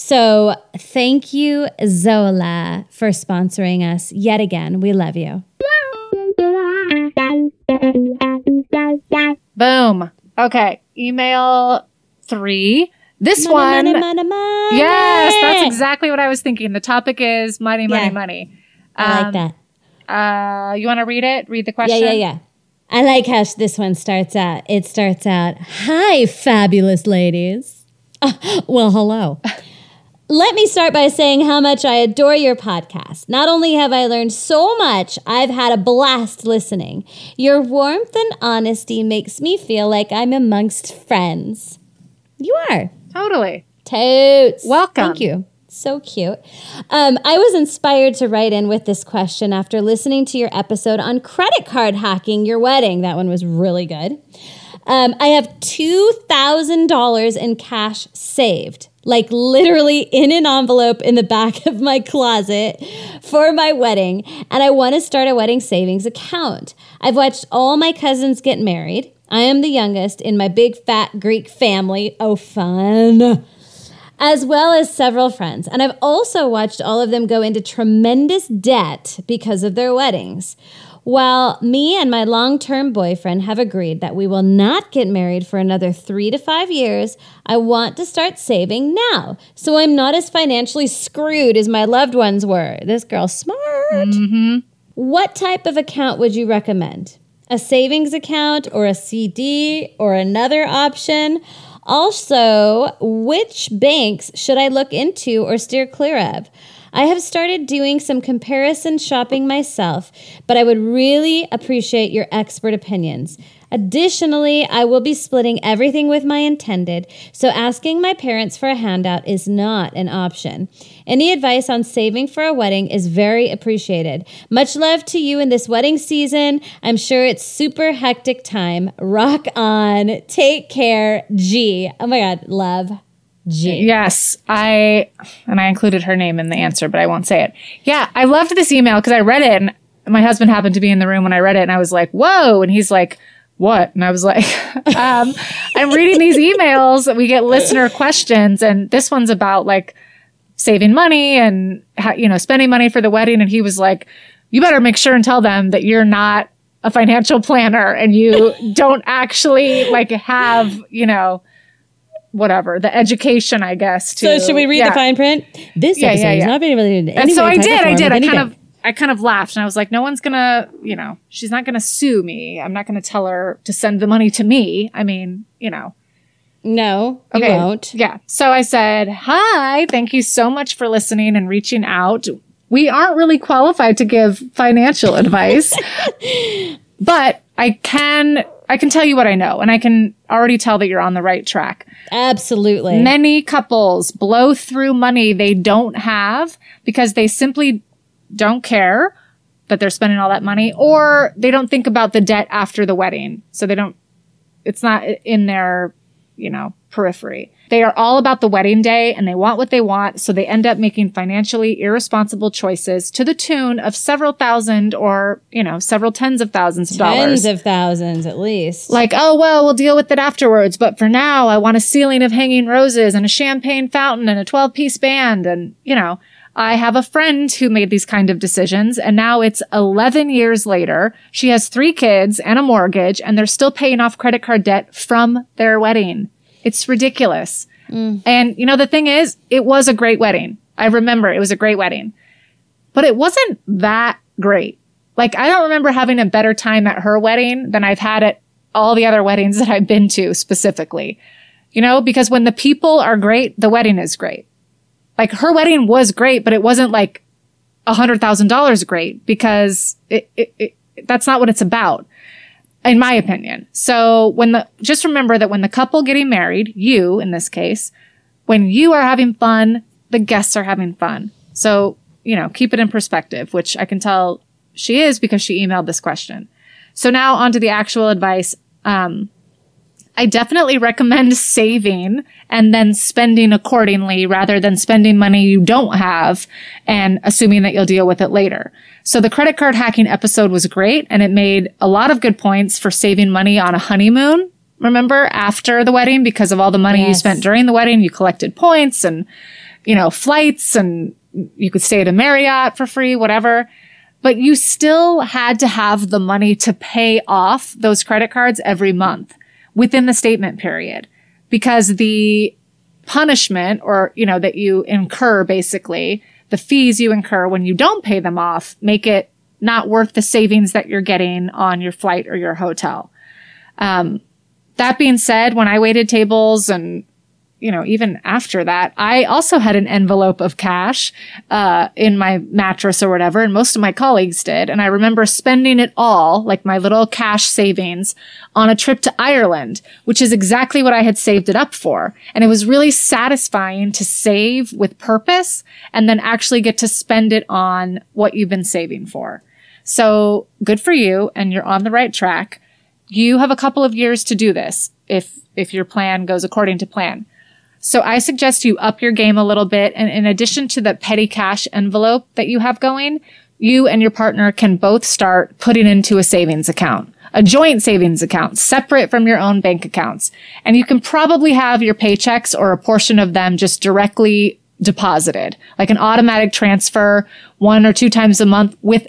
So thank you, Zola, for sponsoring us yet again. We love you. Boom. Okay. Email three. This Money, one. money, money, money. Yes, that's exactly what I was thinking. The topic is money, money, Yeah. money. I like Um, that. Uh, you want to read it? Read the Yeah, question? yeah, yeah. I like how this one starts out. It starts out, "Hi, fabulous ladies." Uh, well, hello. Let me start by saying how much I adore your podcast. Not only have I learned so much, I've had a blast listening. Your warmth and honesty makes me feel like I'm amongst friends. You are. Totally. Totes. Welcome. Thank you. So cute. Um, I was inspired to write in with this question after listening to your episode on credit card hacking your wedding. That one was really good. Um, I have two thousand dollars in cash saved, like literally in an envelope in the back of my closet for my wedding, and I want to start a wedding savings account. I've watched all my cousins get married. I am the youngest in my big fat Greek family. Oh, fun. As well as several friends. And I've also watched all of them go into tremendous debt because of their weddings. While me and my long-term boyfriend have agreed that we will not get married for another three to five years, I want to start saving now, so I'm not as financially screwed as my loved ones were. This girl's smart. Mm-hmm. What type of account would you recommend? A savings account or a C D or another option? Also, which banks should I look into or steer clear of? I have started doing some comparison shopping myself, but I would really appreciate your expert opinions. Additionally, I will be splitting everything with my intended, so asking my parents for a handout is not an option. Any advice on saving for a wedding is very appreciated. Much love to you in this wedding season. I'm sure it's super hectic time. Rock on. Take care. G. Oh my God. Love. G. Yes, I, and I included her name in the answer, but I won't say it. Yeah, I loved this email because I read it and my husband happened to be in the room when I read it and I was like, whoa. And he's like, what? And I was like, um, I'm reading these emails. We get listener questions and this one's about like saving money and, how, you know, spending money for the wedding. And he was like, you better make sure and tell them that you're not a financial planner and you don't actually like have, you know, whatever, the education, I guess. To, so should we read yeah. the fine print? This yeah, episode yeah, yeah. is not being able to do And so I did, I did. I kind of, I kind of laughed and I was like, no one's gonna, you know, she's not gonna sue me. I'm not gonna tell her to send the money to me. I mean, you know. No, you okay. won't. Yeah. So I said, hi, thank you so much for listening and reaching out. We aren't really qualified to give financial advice, but I can, I can tell you what I know and I can already tell that you're on the right track. Absolutely. Many couples blow through money they don't have because they simply don't care that they're spending all that money, or they don't think about the debt after the wedding. So they don't, it's not in their, you know, periphery. They are all about the wedding day and they want what they want. So they end up making financially irresponsible choices to the tune of several thousand or, you know, several tens of thousands of dollars. Tens of thousands at least. Like, oh, well, we'll deal with it afterwards. But for now, I want a ceiling of hanging roses and a champagne fountain and a twelve piece band. And, you know, I have a friend who made these kind of decisions. And now it's eleven years later. She has three kids and a mortgage and they're still paying off credit card debt from their wedding. It's ridiculous. Mm. And, you know, the thing is, it was a great wedding. I remember it was a great wedding. But it wasn't that great. Like, I don't remember having a better time at her wedding than I've had at all the other weddings that I've been to specifically. You know, because when the people are great, the wedding is great. Like, her wedding was great, but it wasn't like one hundred thousand dollars great because it, it, it, that's not what it's about. In my opinion. So when the, just remember that when the couple getting married, you in this case, when you are having fun, the guests are having fun. So, you know, keep it in perspective, which I can tell she is because she emailed this question. So now on to the actual advice. Um, I definitely recommend saving and then spending accordingly rather than spending money you don't have and assuming that you'll deal with it later. So the credit card hacking episode was great and it made a lot of good points for saving money on a honeymoon. Remember, after the wedding, because of all the money yes. you spent during the wedding, you collected points and, you know, flights and you could stay at a Marriott for free, whatever. But you still had to have the money to pay off those credit cards every month within the statement period, because the punishment or, you know, that you incur, basically the fees you incur when you don't pay them off make it not worth the savings that you're getting on your flight or your hotel. Um, that being said, when I waited tables and, you know, even after that, I also had an envelope of cash uh, in my mattress or whatever, and most of my colleagues did. And I remember spending it all, like my little cash savings, on a trip to Ireland, which is exactly what I had saved it up for. And it was really satisfying to save with purpose and then actually get to spend it on what you've been saving for. So good for you, and you're on the right track. You have a couple of years to do this if if your plan goes according to plan. So I suggest you up your game a little bit. And in addition to the petty cash envelope that you have going, you and your partner can both start putting into a savings account, a joint savings account, separate from your own bank accounts. And you can probably have your paychecks or a portion of them just directly deposited, like an automatic transfer one or two times a month with a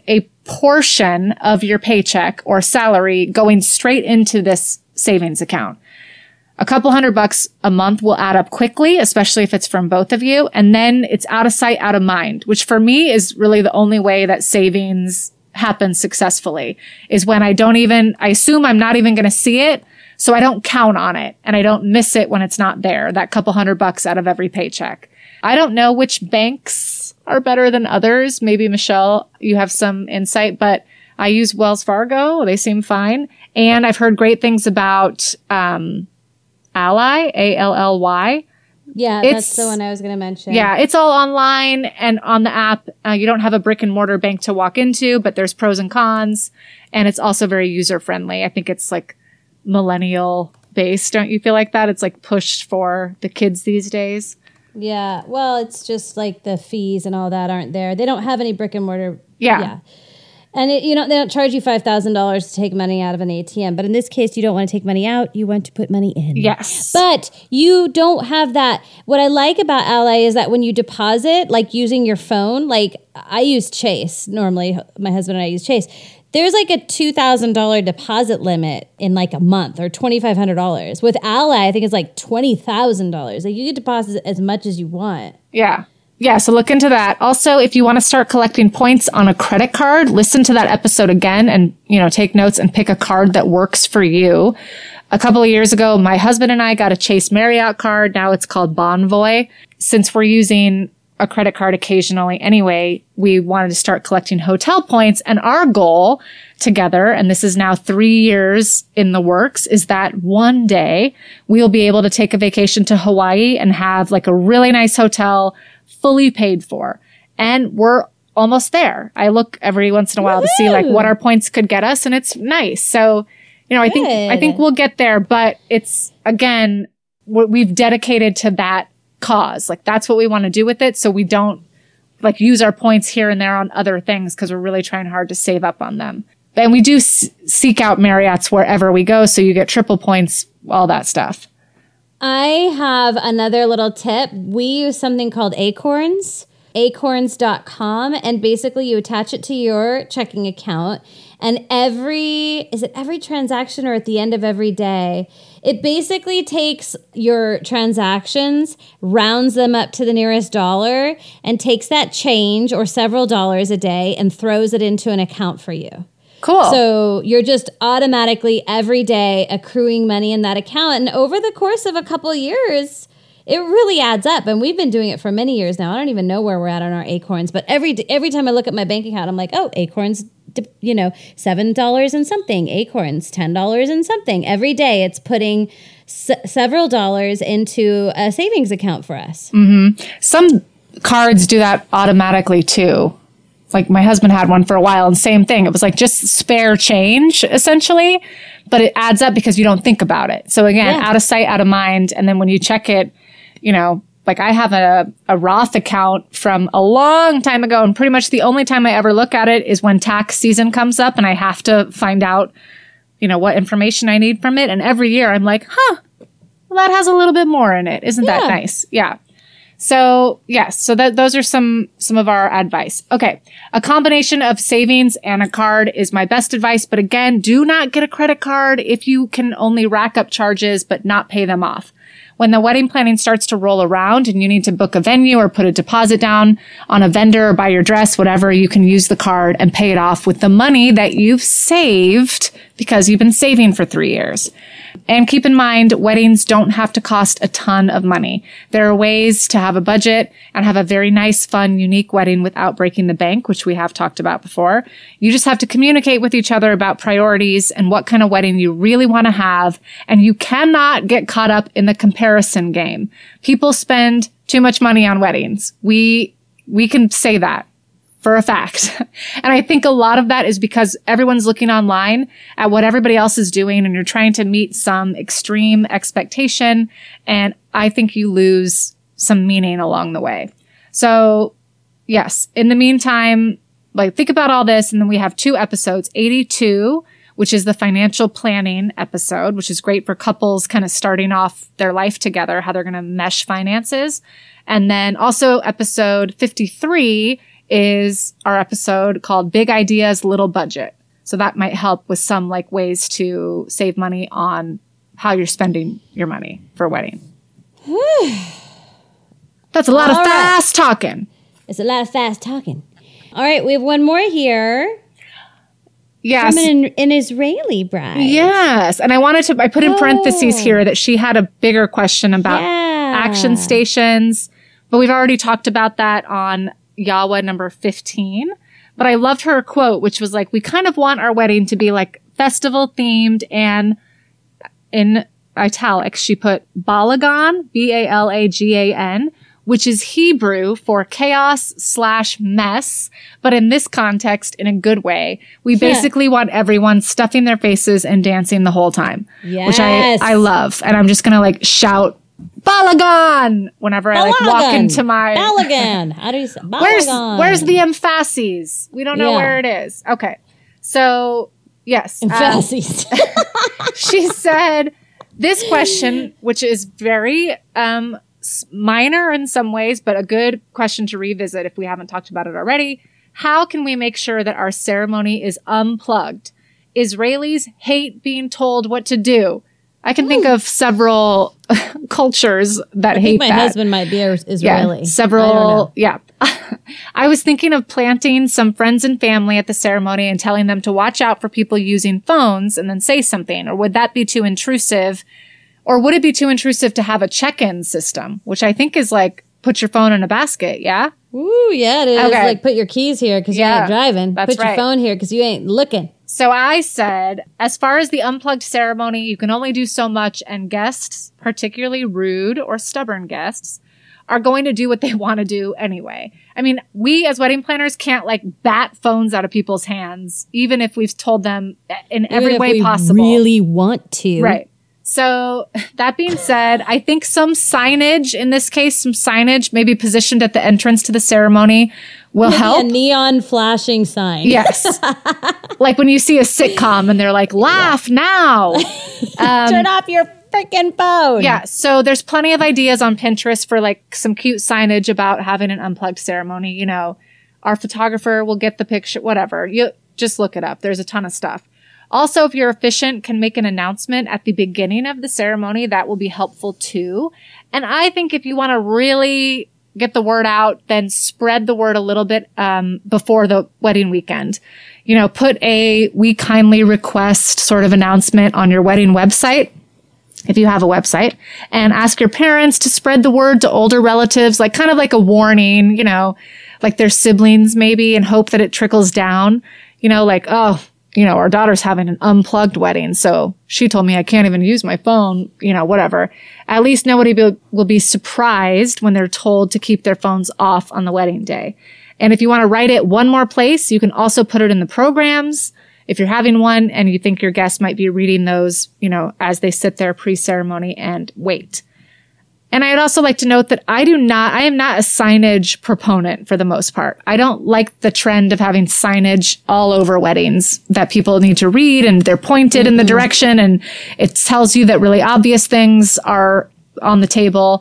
portion of your paycheck or salary going straight into this savings account. A couple hundred bucks a month will add up quickly, especially if it's from both of you. And then it's out of sight, out of mind, which for me is really the only way that savings happens successfully, is when I don't even, I assume I'm not even going to see it. So I don't count on it and I don't miss it when it's not there, that couple hundred bucks out of every paycheck. I don't know which banks are better than others. Maybe Michelle, you have some insight, but I use Wells Fargo. They seem fine. And I've heard great things about, um, Ally, A L L Y. Yeah, It's- that's the one I was going to mention. Yeah, it's all online and on the app. Uh, you don't have a brick and mortar bank to walk into, but there's pros and cons. And it's also very user friendly. I think it's like millennial based. Don't you feel like that? It's like pushed for the kids these days. Yeah. Well, it's just like the fees and all that aren't there. They don't have any brick and mortar. Yeah. Yeah. And it, you know, they don't charge you five thousand dollars to take money out of an A T M. But in this case, you don't want to take money out. You want to put money in. Yes. But you don't have that. What I like about Ally is that when you deposit, like using your phone, like I use Chase. Normally, my husband and I use Chase. There's like a two thousand dollars deposit limit in like a month, or twenty-five hundred dollars. With Ally, I think it's like twenty thousand dollars. Like you can deposit as much as you want. Yeah. Yeah, so look into that. Also, if you want to start collecting points on a credit card, listen to that episode again and, you know, take notes and pick a card that works for you. A couple of years ago, my husband and I got a Chase Marriott card. Now it's called Bonvoy. Since we're using a credit card occasionally anyway, we wanted to start collecting hotel points. And our goal together, and this is now three years in the works, is that one day we'll be able to take a vacation to Hawaii and have like a really nice hotel fully paid for. And we're almost there. I look every once in a while to see like what our points could get us, and it's nice. So, you know, I think I think we'll get there, but it's again, what we've dedicated to that cause. Like that's what we want to do with it, so we don't like use our points here and there on other things, because we're really trying hard to save up on them. And we do s- seek out Marriotts wherever we go, so you get triple points, all that stuff. I have another little tip. We use something called Acorns, acorns dot com, and basically you attach it to your checking account, and every, is it every transaction or at the end of every day, it basically takes your transactions, rounds them up to the nearest dollar, and takes that change or several dollars a day and throws it into an account for you. Cool. So you're just automatically every day accruing money in that account. And over the course of a couple of years, it really adds up. And we've been doing it for many years now. I don't even know where we're at on our Acorns. But every every time I look at my bank account, I'm like, oh, Acorns, you know, seven dollars and something. Acorns, ten dollars and something. Every day it's putting s- several dollars into a savings account for us. Mm-hmm. Some cards do that automatically too. Like my husband had one for a while, and same thing. It was like just spare change essentially, but it adds up because you don't think about it. So again, Yeah. out of sight, out of mind. And then when you check it, you know, like I have a, a Roth account from a long time ago, and pretty much the only time I ever look at it is when tax season comes up and I have to find out, you know, what information I need from it. And every year I'm like, huh, well, that has a little bit more in it. Isn't that Yeah. nice? Yeah. So yes, so that those are some some of our advice. Okay, a combination of savings and a card is my best advice. But again, do not get a credit card if you can only rack up charges but not pay them off. When the wedding planning starts to roll around and you need to book a venue or put a deposit down on a vendor or buy your dress, whatever, you can use the card and pay it off with the money that you've saved because you've been saving for three years. And keep in mind, weddings don't have to cost a ton of money. There are ways to have a budget and have a very nice, fun, unique wedding without breaking the bank, which we have talked about before. You just have to communicate with each other about priorities and what kind of wedding you really want to have. And you cannot get caught up in the comparison game. People spend too much money on weddings. We, we can say that for a fact. And I think a lot of that is because everyone's looking online at what everybody else is doing, and you're trying to meet some extreme expectation. And I think you lose some meaning along the way. So yes, in the meantime, like think about all this. And then we have two episodes, eighty-two, which is the financial planning episode, which is great for couples kind of starting off their life together, how they're going to mesh finances. And then also episode fifty-three is our episode called Big Ideas, Little Budget. So that might help with some like ways to save money on how you're spending your money for a wedding. That's a lot All of right. fast talking. It's a lot of fast talking. All right, we have one more here Yes. from an, an Israeli bride. Yes. And I wanted to, I put in parentheses Oh. here that she had a bigger question about Yeah. action stations, but we've already talked about that on Yahweh number fifteen. But I loved her quote, which was like, we kind of want our wedding to be like festival themed, and in italics, she put balagan, B A L A G A N, which is Hebrew for chaos slash mess. But in this context, in a good way, we basically want everyone stuffing their faces and dancing the whole time, which I, Yes. I love. And I'm just going to like shout balagan whenever I like walk Balagan. into my... Balagan. How do you say Where's Balagan? where's the emphases? We don't know Yeah. where it is. Okay. So, yes. um, emphases? she said this question, which is very um, s- minor in some ways, but a good question to revisit if we haven't talked about it already. How can we make sure that our ceremony is unplugged? Israelis hate being told what to do. I can think of several cultures that I hate think my that. husband might be Israeli. Yeah, several. I don't know. Yeah. I was thinking of planting some friends and family at the ceremony and telling them to watch out for people using phones and then say something. Or would that be too intrusive? Or would it be too intrusive to have a check-in system, which I think is like put your phone in a basket? Yeah. Ooh, yeah, it is. Okay. Like, put your keys here because Yeah, you ain't driving. that's Put your right. phone here because you ain't looking. So I said, as far as the unplugged ceremony, you can only do so much, and guests, particularly rude or stubborn guests, are going to do what they want to do anyway. I mean, we as wedding planners can't like bat phones out of people's hands, even if we've told them in Even every if way we possible. really want to. Right. So that being said, I think some signage, in this case, some signage maybe positioned at the entrance to the ceremony will Maybe help. a neon flashing sign. Yes. Like when you see a sitcom and they're like, laugh now. Um, Turn off your freaking phone. Yeah. So there's plenty of ideas on Pinterest for like some cute signage about having an unplugged ceremony. You know, our photographer will get the picture, whatever. You just look it up. There's a ton of stuff. Also, if you're efficient, can make an announcement at the beginning of the ceremony. That will be helpful too. And I think if you want to really get the word out, then spread the word a little bit um, before the wedding weekend. You know, put a "we kindly request" sort of announcement on your wedding website, if you have a website, and ask your parents to spread the word to older relatives, like kind of like a warning, you know, like their siblings maybe, and hope that it trickles down, you know, like, oh, you know, our daughter's having an unplugged wedding, so she told me I can't even use my phone, you know, whatever. At least nobody be, will be surprised when they're told to keep their phones off on the wedding day. And if you want to write it one more place, you can also put it in the programs. If you're having one and you think your guests might be reading those, you know, as they sit there pre-ceremony and wait. And I'd also like to note that I do not, I am not a signage proponent for the most part. I don't like the trend of having signage all over weddings that people need to read and they're pointed in the direction and it tells you that really obvious things are on the table.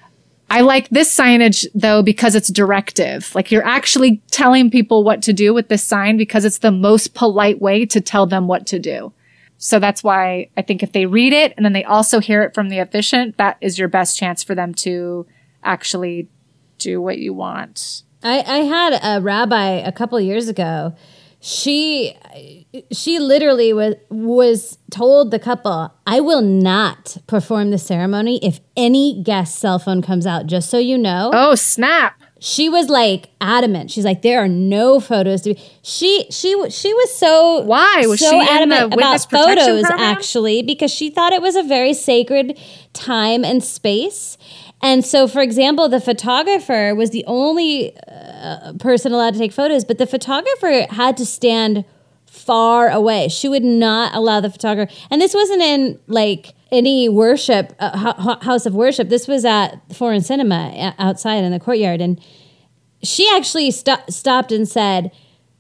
I like this signage though because it's directive. Like you're actually telling people what to do with this sign because it's the most polite way to tell them what to do. So that's why I think if they read it and then they also hear it from the officiant, that is your best chance for them to actually do what you want. I, I had a rabbi a couple years ago. She she literally was was told the couple, I will not perform the ceremony if any guest's cell phone comes out, just so you know. Oh, snap. She was like adamant. She's like, there are no photos to be. She she she was so Why? Was so she in the adamant witness about protection photos program? actually because she thought it was a very sacred time and space. And so, for example, the photographer was the only uh, person allowed to take photos, but the photographer had to stand far away. She would not allow the photographer. And this wasn't in like any worship, uh, ho- house of worship. This was at Foreign Cinema outside in the courtyard. And she actually sto- stopped and said,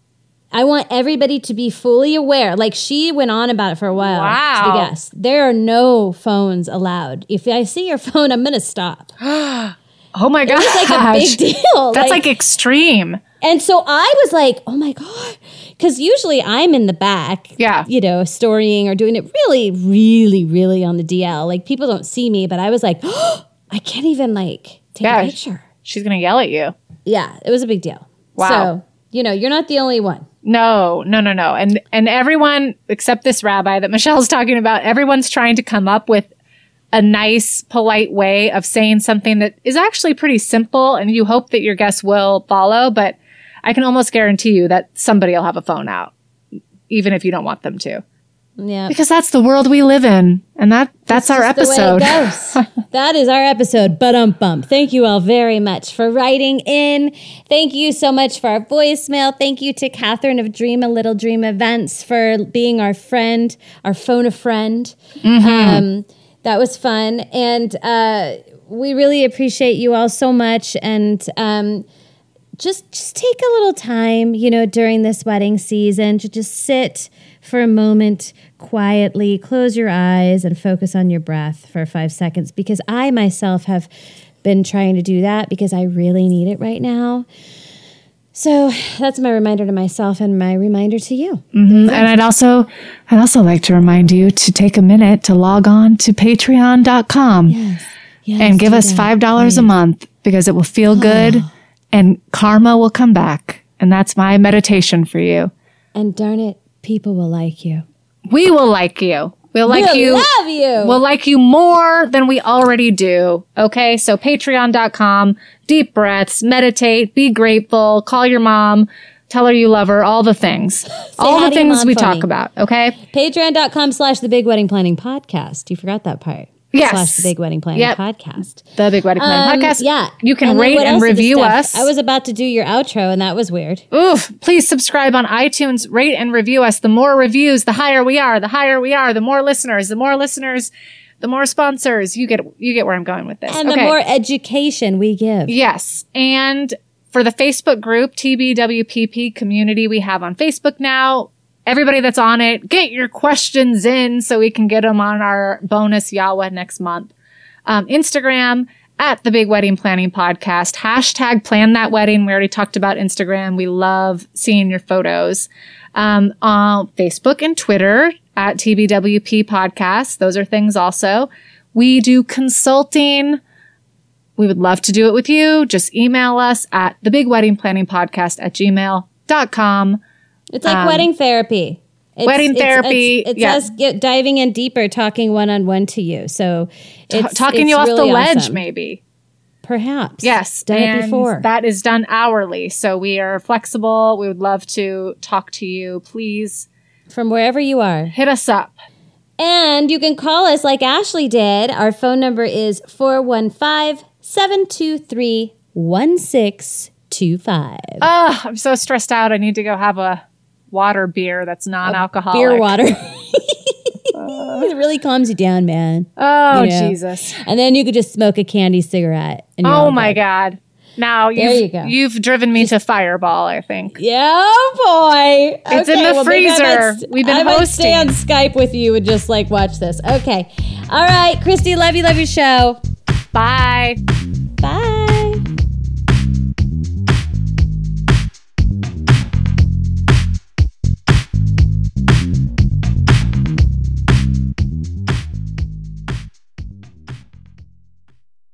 I want everybody to be fully aware. Like she went on about it for a while. Wow. To the guests. There are no phones allowed. If I see your phone, I'm going to stop. Oh my gosh. It's like a big deal. That's like, extreme. And so I was like, oh my God. Because usually I'm in the back, Yeah. you know, storying or doing it really, really, really on the D L. Like people don't see me, but I was like, oh, I can't even like take Yeah. a picture. She's going to yell at you. Yeah, it was a big deal. Wow. So, you know, you're not the only one. No, no, no, no. And and everyone except this rabbi that Michelle's talking about, everyone's trying to come up with a nice, polite way of saying something that is actually pretty simple, and you hope that your guests will follow, but I can almost guarantee you that somebody will have a phone out, even if you don't want them to. Yeah. Because that's the world we live in, and that that's our Just the episode. way it goes. That is our episode. Ba-dum-bum. Thank you all very much for writing in. Thank you so much for our voicemail. Thank you to Catherine of Dream a Little Dream Events for being our friend, our phone a friend. Mm-hmm. Um, that was fun. And uh, we really appreciate you all so much. And um, just just take a little time, you know, during this wedding season to just sit for a moment quietly, close your eyes and focus on your breath for five seconds because I myself have been trying to do that because I really need it right now. So that's my reminder to myself and my reminder to you. Mm-hmm. And I'd also I'd also like to remind you to take a minute to log on to patreon dot com Yes. Yes, and give do us that, five dollars a please. month because it will feel good and karma will come back. And that's my meditation for you. And darn it, people will like you. We will like you. We'll like we'll you. love you. We'll like you more than we already do. Okay. So patreon dot com, deep breaths, meditate, be grateful, call your mom, tell her you love her, all the things. all hi the to your things mom we for talk me. about. Okay. Patreon dot com slash the Big Wedding Planning Podcast. You forgot that part. Yes. Slash the Big Wedding Planning Yep. Podcast. The Big Wedding Planning Um, Podcast. Yeah. You can And then rate what and else is the review stuff? us. I was about to do your outro and that was weird. Oof, please subscribe on iTunes, rate and review us. The more reviews, the higher we are, the higher we are, the more listeners, the more listeners, the more sponsors. You get you get where I'm going with this. And the Okay. more education we give. Yes. And for the Facebook group, T B W P P community we have on Facebook now, everybody that's on it, get your questions in so we can get them on our bonus Yahweh next month. Um, Instagram at the Big Wedding Planning Podcast. Hashtag plan that wedding. We already talked about Instagram. We love seeing your photos. Um, on Facebook and Twitter at T B W P Podcast. Those are things also. We do consulting. We would love to do it with you. Just email us at the Big Wedding Planning Podcast at gmail dot com. It's like Um, wedding therapy. It's, wedding it's- therapy, It's, it's yeah. us get, diving in deeper, talking one on one to you. So it's Talking it's you off the really ledge, awesome. maybe. Perhaps. Yes. Done it and before. That is done hourly. So we are flexible. We would love to talk to you. Please From wherever you are. hit us up. And you can call us like Ashley did. Our phone number is four one five, seven two three, one six two five. Oh, I'm so stressed out. I need to go have a water beer that's non-alcoholic. Beer water. It really calms you down, man. Oh, You know. Jesus. And then you could just smoke a candy cigarette. And you're Oh, all my good. God. Now There you've, you go. you've driven me to Fireball, I think. Yeah, boy. It's in the maybe I might freezer. st- We've been I might stay on hosting. Skype with you and just like watch this. Okay. All right, Christy, love you, love your show. Bye.